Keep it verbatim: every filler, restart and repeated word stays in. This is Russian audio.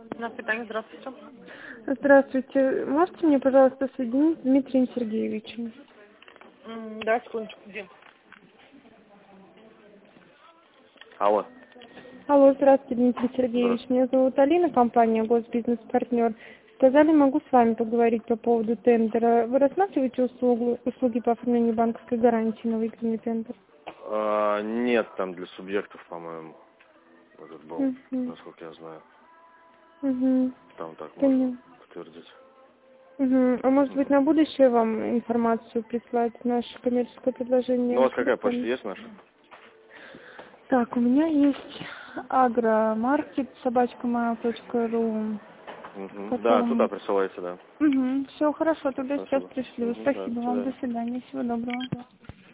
На питание, здравствуйте. Здравствуйте. Можете мне, пожалуйста, соединить с Дмитрием Сергеевичем? М, Да, секундочку, где? Алло. Алло, здравствуйте, Дмитрий Сергеевич. Здравствуйте. Меня зовут Алина, компания «Госбизнес-партнер». Сказали, могу с вами поговорить по поводу тендера. Вы рассматриваете услугу, услуги по оформлению банковской гарантии на выигранный тендер? А, нет, там для субъектов, по-моему, этот был, Угу. насколько я знаю. Угу. Там так можно Понял. подтвердить. Угу. А может быть Мгм. на будущее вам информацию прислать, наше коммерческое Ну, у предложение? вас какая почта есть наша? Так, у меня есть агромаркет собачка mail точка ру, в Угу. Да, туда котором... присылайте, да. Угу, все хорошо, тогда сейчас Спасибо. пришлю. Угу, да, до Спасибо вам, до свидания. свидания, всего доброго.